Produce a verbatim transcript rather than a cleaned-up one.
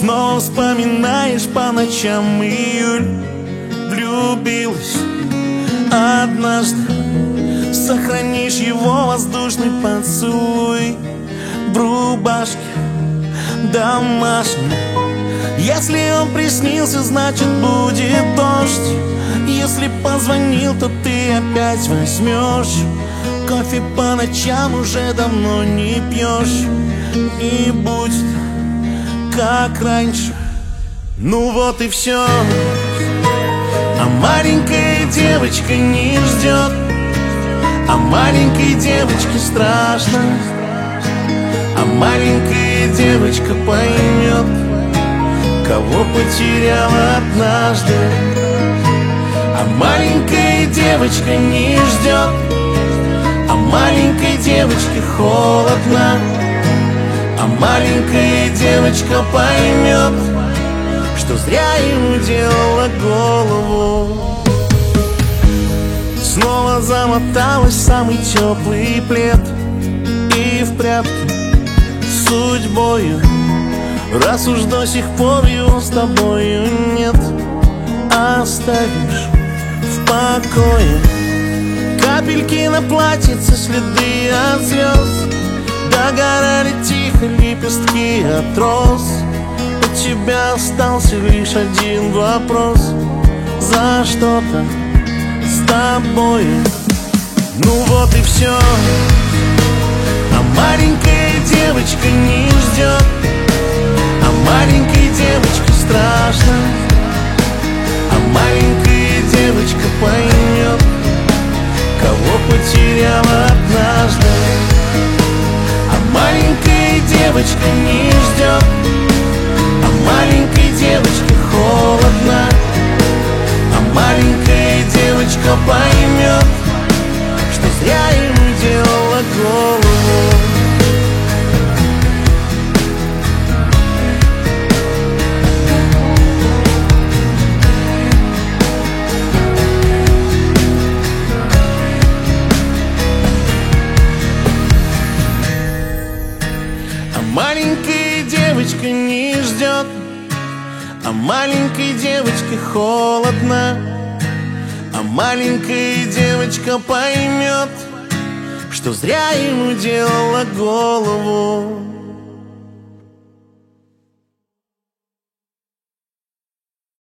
Снова вспоминаешь по ночам июль. Влюбилась однажды, сохранишь его воздушный поцелуй в рубашке домашней. Если он приснился, значит будет дождь. Если позвонил, то ты опять возьмешь. Кофе по ночам уже давно не пьешь. И будет как раньше. Ну вот и все. А маленькая девочка не ждет. А маленькой девочке страшно. А маленькая девочка поймет, кого потеряла однажды. А маленькая девочка не ждет. А маленькой девочке холодно. А маленькая девочка поймет, что зря ему делала голову. Снова замоталась в самый теплый плед и в прятки с судьбою. Раз уж до сих пор его с тобою нет, оставишь в покое капельки на платьице, следы от слез. Догорали тихо лепестки от роз. У тебя остался лишь один вопрос: за что-то с тобой. Ну вот и все. А маленькая девочка не ждет. А маленькой девочке страшно. А маленькая девочка поймет, кого потеряла однажды. А маленькая девочка не ждет. А маленькой девочке холодно. А маленькая девочка поймет, что зря ему делала голову. Маленькая девочка не ждет. А маленькой девочке холодно. А маленькая девочка поймет, что зря ему делала голову.